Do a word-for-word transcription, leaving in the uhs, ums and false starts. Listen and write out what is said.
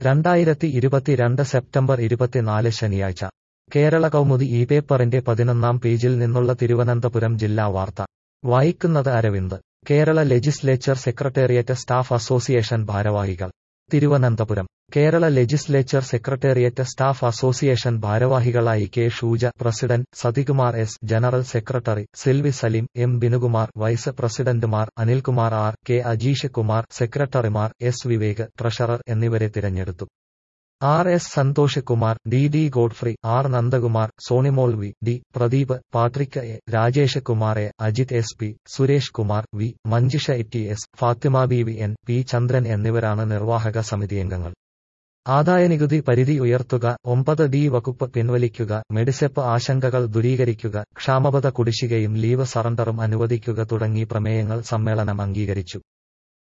രണ്ടായിരത്തി ഇരുപത്തിരണ്ട് സെപ്റ്റംബർ ഇരുപത്തിനാല് ശനിയാഴ്ച കേരള കൗമുദി ഈ പേപ്പറിന്റെ പതിനൊന്നാം പേജിൽ നിന്നുള്ള തിരുവനന്തപുരം ജില്ലാ വാർത്ത വായിക്കുന്നത് Aravind. Kerala legislature secretariat staff association ഭാരവാഹികൾ Thiruvananthapuram. Kerala legislature secretariat staff association ഭാരവാഹികളായി K Shuja president, Sathikumar S general secretary, Silvi Saleem, M Binukumar vice പ്രസിഡന്റുമാർ, അനിൽകുമാർ ആർ, കെ അജീഷ് കുമാർ സെക്രട്ടറിമാർ, എസ് വിവേക് ട്രഷറർ എന്നിവരെ തിരഞ്ഞെടുത്തു. R S Santhosh Kumar, D D Godfrey, R Nandakumar, Sonimol V, D Pradeep, Patrick A, Rajesh Kumar A, Ajith S P, Suresh Kumar V, Manjisha T S, Fathima Beevi N, P Chandran എന്നിവരാണ് നിർവാഹക സമിതിയംഗങ്ങൾ. ആദായനികുതി പരിധി ഉയർത്തുക, ഒമ്പത് ഡി വകുപ്പ് പിൻവലിക്കുക, മെഡിസെപ്പ് ആശങ്കകൾ ദൂരീകരിക്കുക, ക്ഷാമബത്ത കുടിശ്ശികയും ലീവ് സറണ്ടറും അനുവദിക്കുക തുടങ്ങി പ്രമേയങ്ങൾ സമ്മേളനം അംഗീകരിച്ചു.